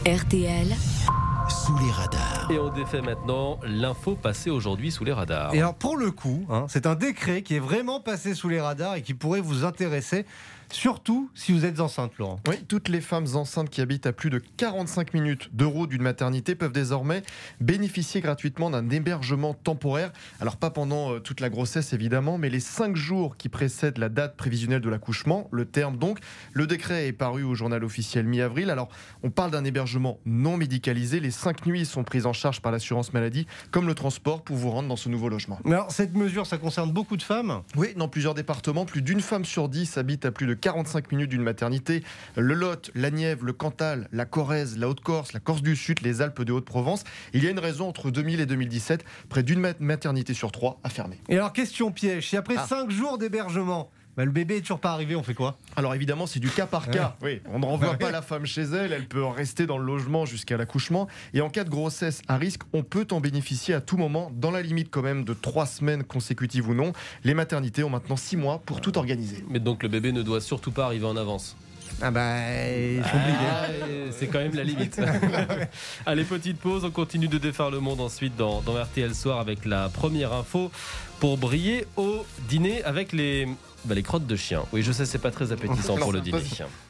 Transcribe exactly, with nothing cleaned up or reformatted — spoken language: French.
R T L. Sous les radars. Et on défait maintenant l'info passée aujourd'hui sous les radars. Et alors pour le coup, hein, c'est un décret qui est vraiment passé sous les radars et qui pourrait vous intéresser, surtout si vous êtes enceinte, Laurent. Oui, toutes les femmes enceintes qui habitent à plus de quarante-cinq minutes de route d'une maternité peuvent désormais bénéficier gratuitement d'un hébergement temporaire. Alors pas pendant euh, toute la grossesse évidemment, mais les cinq jours qui précèdent la date prévisionnelle de l'accouchement, le terme donc. Le décret est paru au journal officiel mi-avril. Alors on parle d'un hébergement non médicalisé. Les cinq nuits sont prises en charge par l'assurance maladie, comme le transport pour vous rendre dans ce nouveau logement. Mais alors cette mesure, ça concerne beaucoup de femmes ? Oui, dans plusieurs départements, plus d'une femme sur dix habite à plus de quarante-cinq minutes d'une maternité. Le Lot, la Nièvre, le Cantal, la Corrèze, la Haute-Corse, la Corse du Sud, les Alpes de Haute-Provence. Il y a une raison, entre deux mille et deux mille dix-sept, près d'une maternité sur trois a fermé. Et alors question piège, si après Ah. cinq jours d'hébergement, bah, le bébé est toujours pas arrivé, on fait quoi ? Alors évidemment, c'est du cas par cas. Oui, on ne renvoie pas la femme chez elle, elle peut rester dans le logement jusqu'à l'accouchement. Et en cas de grossesse à risque, on peut en bénéficier à tout moment, dans la limite quand même de trois semaines consécutives ou non. Les maternités ont maintenant six mois pour tout organiser. Mais donc le bébé ne doit surtout pas arriver en avance. Ah bah, il faut oublier. Ah, c'est quand même la limite. Allez, petite pause, on continue de défaire le monde ensuite dans, dans R T L Soir avec la première info pour briller au dîner avec les, bah, les crottes de chien. Oui, je sais, c'est pas très appétissant Non, pour le c'est dîner. pas...